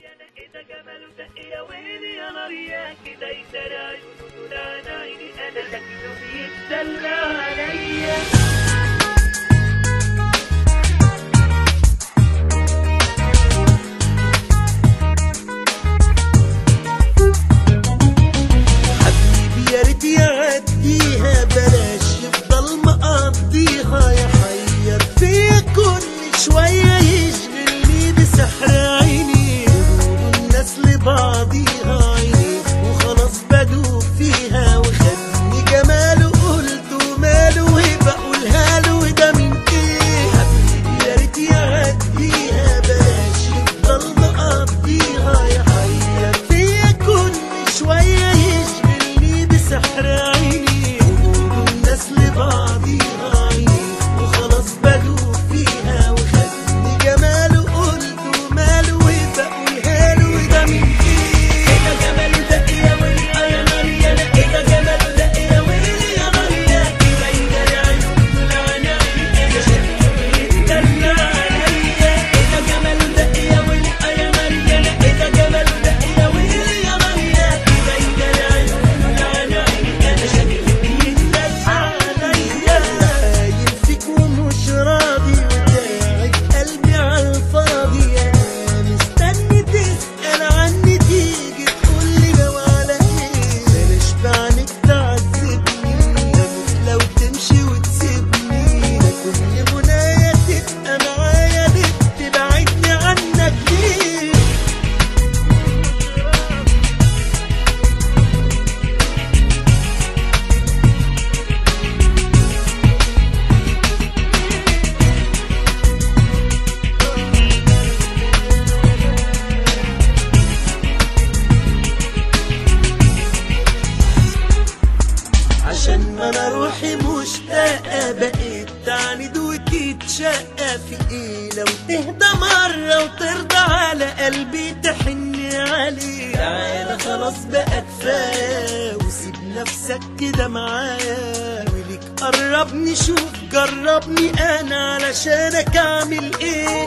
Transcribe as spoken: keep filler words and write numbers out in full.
إذا جماله دق يا ويلي يا نار يا كده يسرع يقولوا انا عيني انا شكله بيتدلع عليا. حبيبي يا ريت يعديها بلاش يفضل مقضيها يحير فيا كل شوية يشغلني بسحر عيني الناس لبعضيها عيني وخلاص بدوب فيها وخدني جماله قلت ماله وبقولها له وده من ايه. حبيبي يا ريت يعديها بلاش يفضل مقضيها يحير فيا كل شوية يشغلني بسحر عيني الناس لبعضيها عيني وخلاص بدوب فيها وخدني جماله قلت ماله وبقولها له وده من ايه. إذا جماله دق يا ويلي يا نار يا لا إذا جماله دق يا ويلي يا نار يا كده يدلع يقولوا انا عيني انا شكله بيتدلع عليا. إذا جماله دق يا ويلي يا نار يا لا إذا جماله دق يا ويلي يا نار يا كده يدلع يقولوا انا عيني انا شكله بيتدلع عليا. عايل فيك ومش راضي وتاعب قلبي عالفاضي انا مستني تسأل عني تيجي تقولي لو على ايه. بلاش بعنك تعذبني اموت لو تمشي وتسيبني ده كل منايا تبقى معايا ليه تبعدني عنك ليه. عشان ما انا روحي مشتاقة بقيت تعند وتتشقى في ايه. لو تهدى مرة وترضى على قلبي تحن عليه. تعالى خلاص بقى كفاية وسيب نفسك كده معايا وليك قربني شوف جربني انا علشانك اعمل ايه.